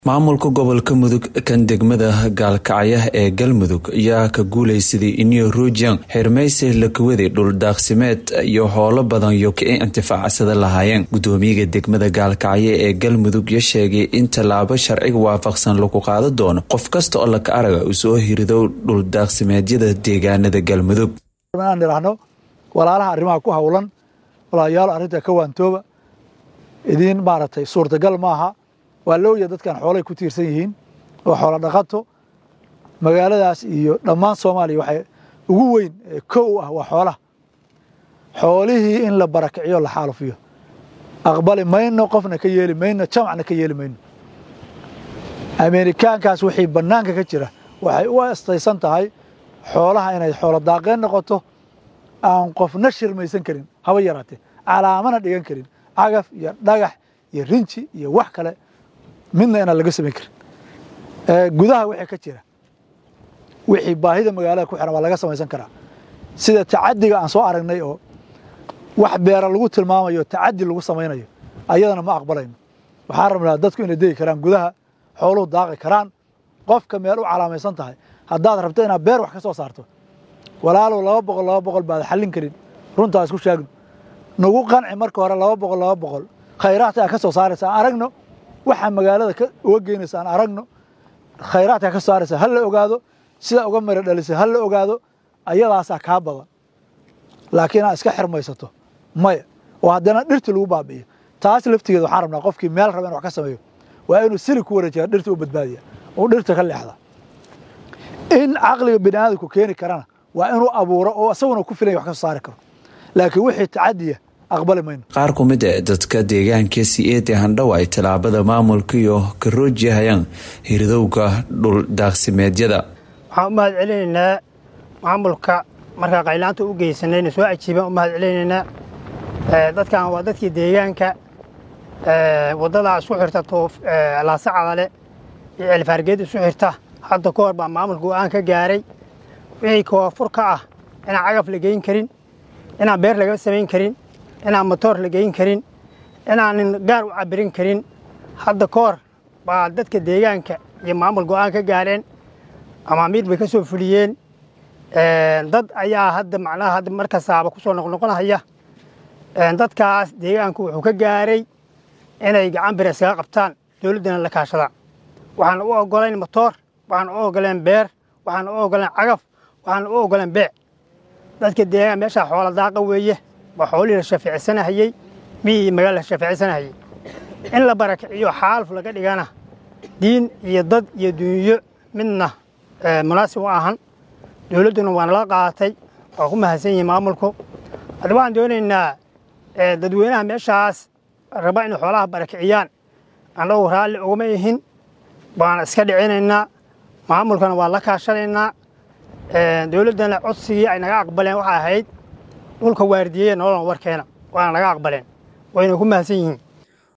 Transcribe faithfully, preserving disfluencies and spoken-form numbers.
maamulka gobolka mudug kan degmada gaalkacyo ee galmudug ayaa ka guuleysaday inuu ruujiyan xirmeysi la kuwaday dhul daaqsimeed iyo howlo badan iyo ka intifaacsada lahaayeen gudoomiyaha degmada gaalkacyo ee galmudug ya sheegay in tallaabo sharciga waafaqsan lagu qaado doono qof kasta oo la ka araga uu soo hirido dhul daaqsimeedyada deegaanada galmudug aan niraahno walaalaha arrimaha ku hawlan walaalayaal arrinta ka waantooba idin maaratay suurtagal maaha waa looya dadkan xoolay ku tiirsan yihiin oo xoolo dhaqato magaaladaas iyo dhammaan Soomaaliya waxay ugu weyn koow ah waa xoolaha xoolihii in la barakiciyo la xaalufiyo aqbali mayno qofna ka yeeli mayno jamacna ka yeeli mayno Ameerikaankaas wixii banaanka ka jira waxay u astaysan tahay xoolaha inay xoolo daaqeen noqoto aan qofna shirmaysan karin haba yaraatee calaamana dhigan karin cagaf iyo dhagax iyo rinji iyo wax kale midna inaan laga sameyn karin ee gudaha wixii ka jira wixii baahida magaalada ku xiran waa laga samaysan karaa sida tacadiga aan soo aragnay oo wax beera lagu tilmaamayo tacadi lagu samaynayo ayadana ma aqbalayno waxaan rabnaa dadku inay deegi karaan gudaha xooluhu daaqi karaan qofka meel u calaamaysan tahay haddaad rabto inaad beer wax ka soo saarto walaalow laba boqol laba boqol baad xallin karin runtaa isku sheegno nagu qanci marka hore laba boqol laba boqol khayraadka ka soo saaraysa aragno waxa magaalada ka uga geynaysan aragno khayraadka ka soo saaraysa hal la ogaado sida uga mara dhalisay hal la ogaado ayadaas ka badan laakiin aad iska xirmaysato maya oo haddana dhirta lagu baabiyo taas laftigeeda waxaan rabnaa qofkii meel raba inuu wax ka sameeyo waa inuu sili ku wareejiyo dhirta u badbaadiya oo dhirta ka leexda in aqliga bini'aadamku keeni karana waa inuu abuuro oo asaguna ku filan wax ka soo saari karo laakiin wixii tacadiya aqbali mayno qaar ku mid ah dadka deegaanka siyeete handhow ay talaabada maamulka iyo ka roojiyayaan hirdowga dhul daaqsimeedyada waxaan u mahad celinaynaa maamulka markaa qaylaanta u geysanayna soo cajiibaan u mahad celinaynaa dadkan waa dadkii deegaanka wadada isku xirta toof laasacadale iyo elfaargeed isku xirta hadda ka hor baa maamulka go'aan ka gaaray wixii koonfur ka ah inaan cagaf la geyn karin inaan beer laga samayn karin inaan motor la geyn karin inaan gaar u cabirin karin hadda ka hor baa dadka deegaanka iyo maamul go'aan ka gaareen ama mid bay ka soo fuliyeen dad ayaa hadda macnaha hadda markasaaba ku soo noqnoqonaya dadkaas deegaanku wuxuu ka gaaray inay gacan bir iskaga qabtaan dawladdana la kaashadaan waxaan u ogolayn motor waxaan u ogolayn beer waxaan u ogolayn cagaf waxaan u ogolayn beec dadka deegaanka meesha xoolo daaqa weeye waa xoolihii la shafeecsanahayey miyii magaala la shafeecsanahayey in la barakiciyo xaaluf laga dhigana diin iyo dad iyo dunyo midna munaasib u ahan dawladduna waa nala qaatay waa ku mahadsan yihiin maamulku hadda waxaan doonaynaa dadweynaha meeshaas raba inay xoolaha barakiciyaan annagu raalli uguma ihin baana iska dhicinaynaa maamulkana waa la kaashanaynaa dawladdana codsigii ay naga aqbaleen waxay ahayd dhulka waardiyeeya nololna warkeena waana naga aqbaleen wayna ku mahadsan yihiin